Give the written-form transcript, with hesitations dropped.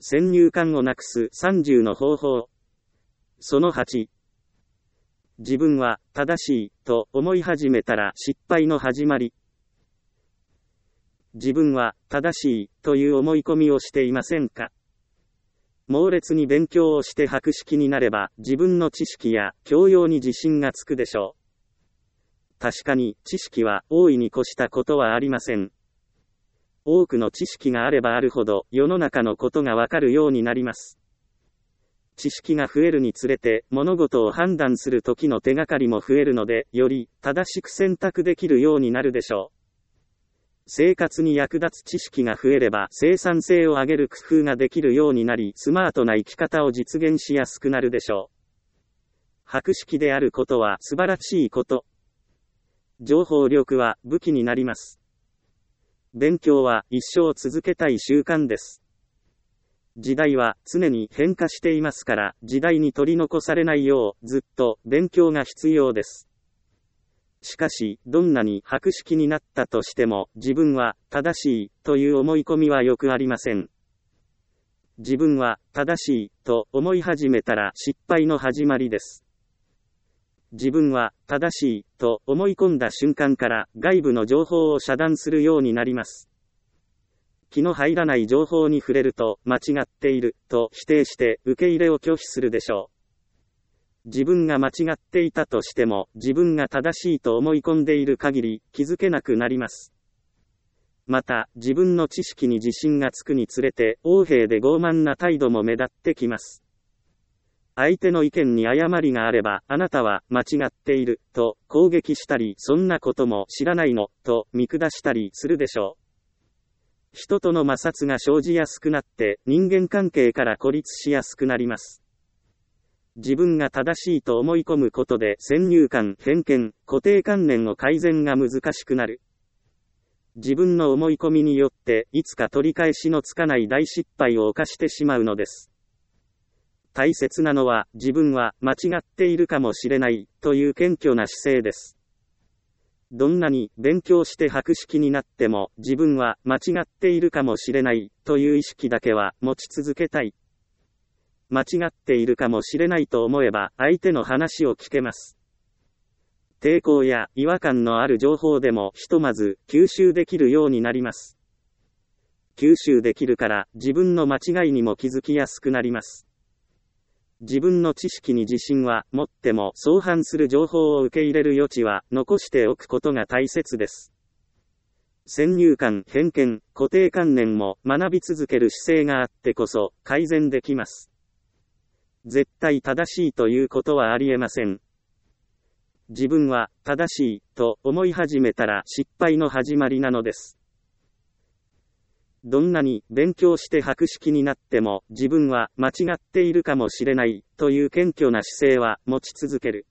先入観をなくす30の方法。その8。自分は正しいと思い始めたら失敗の始まり。自分は正しいという思い込みをしていませんか？猛烈に勉強をして博識になれば自分の知識や教養に自信がつくでしょう。確かに知識は大いに越したことはありません。多くの知識があればあるほど世の中のことがわかるようになります。知識が増えるにつれて物事を判断する時の手がかりも増えるので、より正しく選択できるようになるでしょう。生活に役立つ知識が増えれば生産性を上げる工夫ができるようになり、スマートな生き方を実現しやすくなるでしょう。博識であることは素晴らしいこと。情報力は武器になります。勉強は一生続けたい習慣です。時代は常に変化していますから、時代に取り残されないようずっと勉強が必要です。しかし、どんなに博識になったとしても、自分は正しいという思い込みはよくありません。自分は正しいと思い始めたら失敗の始まりです。自分は正しいと思い込んだ瞬間から外部の情報を遮断するようになります。気の入らない情報に触れると間違っていると否定して受け入れを拒否するでしょう。自分が間違っていたとしても自分が正しいと思い込んでいる限り気づけなくなります。また自分の知識に自信がつくにつれて横柄で傲慢な態度も目立ってきます。相手の意見に誤りがあればあなたは間違っていると攻撃したり、そんなことも知らないのと見下したりするでしょう。人との摩擦が生じやすくなって人間関係から孤立しやすくなります。自分が正しいと思い込むことで先入観、偏見、固定観念の改善が難しくなる。自分の思い込みによっていつか取り返しのつかない大失敗を犯してしまうのです。大切なのは自分は間違っているかもしれないという謙虚な姿勢です。どんなに勉強して博識になっても自分は間違っているかもしれないという意識だけは持ち続けたい。間違っているかもしれないと思えば相手の話を聞けます。抵抗や違和感のある情報でもひとまず吸収できるようになります。吸収できるから自分の間違いにも気づきやすくなります。自分の知識に自信は持っても相反する情報を受け入れる余地は残しておくことが大切です。先入観、偏見、固定観念も学び続ける姿勢があってこそ改善できます。絶対正しいということはありえません。自分は正しいと思い始めたら失敗の始まりなのです。どんなに勉強して博識になっても自分は間違っているかもしれないという謙虚な姿勢は持ち続ける。